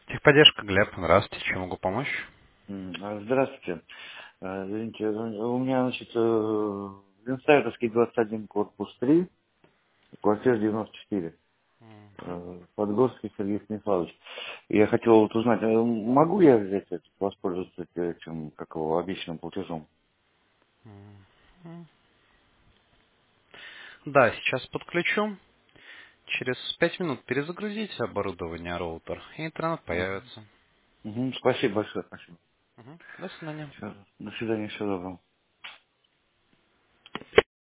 Техподдержка, Глеб. Здравствуйте. Чем могу помочь? Здравствуйте. Извините, у меня, значит, Винсайтовский 21, корпус 3, квартира 94, Подгорский Сергей Станиславович. Я хотел вот узнать, могу я взять воспользоваться этим, как его, обещанным платежом? Да, сейчас подключу. Через 5 минут перезагрузите оборудование роутер, и интернет Мгм. появится. Спасибо большое, спасибо. До свидания. Всё, до свидания, всего доброго.